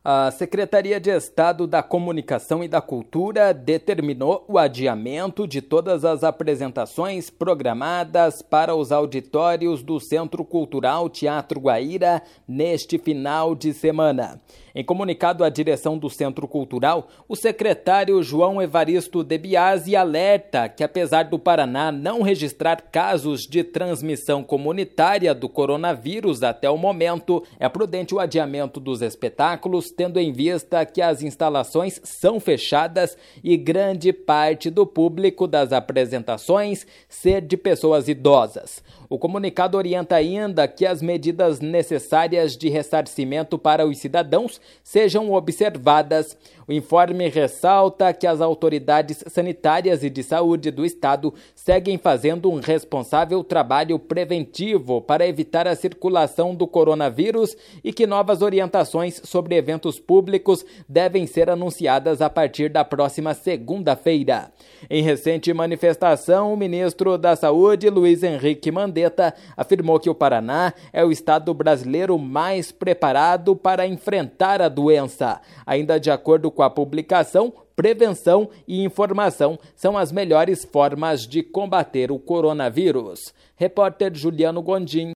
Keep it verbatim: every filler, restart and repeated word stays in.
A Secretaria de Estado da Comunicação e da Cultura determinou o adiamento de todas as apresentações programadas para os auditórios do Centro Cultural Teatro Guaíra neste final de semana. Em comunicado à direção do Centro Cultural, o secretário João Evaristo de Biasi alerta que, apesar do Paraná não registrar casos de transmissão comunitária do coronavírus até o momento, é prudente o adiamento dos espetáculos, tendo em vista que as instalações são fechadas e grande parte do público das apresentações ser de pessoas idosas. O comunicado orienta ainda que as medidas necessárias de ressarcimento para os cidadãos sejam observadas. O informe ressalta que as autoridades sanitárias e de saúde do Estado seguem fazendo um responsável trabalho preventivo para evitar a circulação do coronavírus e que novas orientações sobre eventos públicos devem ser anunciadas a partir da próxima segunda-feira. Em recente manifestação, o ministro da Saúde, Luiz Henrique Mandetta, afirmou que o Paraná é o estado brasileiro mais preparado para enfrentar a doença. Ainda de acordo com a publicação, prevenção e informação são as melhores formas de combater o coronavírus. Repórter Juliano Gondim.